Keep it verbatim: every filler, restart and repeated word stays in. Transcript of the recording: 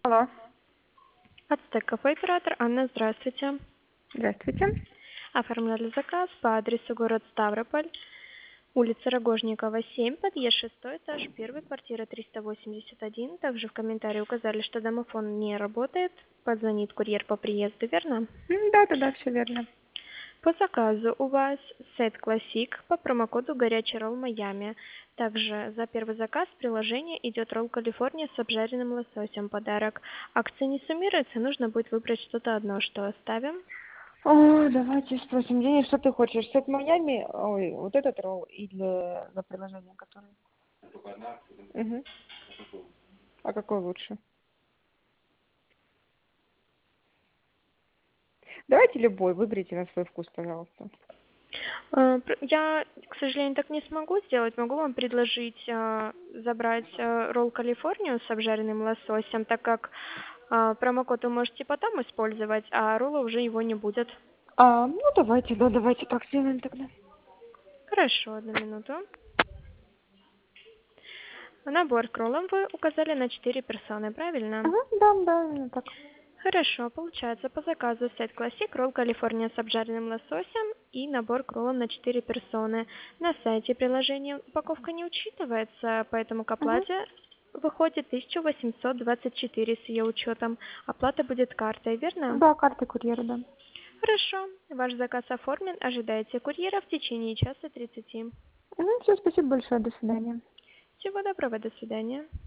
Алло. Ацтек Кафе оператор Анна, здравствуйте. Здравствуйте. Оформляли заказ по адресу город Ставрополь, улица Рогожникова, семь, подъезд шестой этаж, первая квартира триста восемьдесят один. Также в комментарии указали, что домофон не работает. Позвонит курьер по приезду, верно? М, Да-да-да, все верно. По заказу у вас сет классик по промокоду «Горячий ролл Майами». Также за первый заказ в приложении идет ролл Калифорния с обжаренным лососем подарок. Акция не суммируется, нужно будет выбрать что-то одно, что оставим. О, давайте спросим денег, что ты хочешь? Сет Майами, ой, вот этот ролл или за приложение, которое? Угу. А какой лучше? Давайте любой, выберите на свой вкус, пожалуйста. Э, пр- Я, к сожалению, так не смогу сделать. Могу вам предложить э, забрать э, ролл Калифорнию с обжаренным лососем, так как э, промокод вы можете потом использовать, а ролла уже его не будет. А, ну давайте, да, давайте так сделаем тогда. Хорошо, одну минуту. Набор к роллам вы указали на четыре персоны, правильно? Ага, да, да, именно так. Хорошо, получается по заказу сет классик, ролл Калифорния с обжаренным лососем и набор к роллам на четыре персоны. На сайте приложения упаковка не учитывается, поэтому к Угу. оплате выходит тысяча восемьсот двадцать четыре с ее учетом. Оплата будет картой, верно? Да, карты курьера, да. Хорошо, ваш заказ оформлен, ожидайте курьера в течение часа тридцати. Угу, все, спасибо большое, до свидания. Всего доброго, до свидания.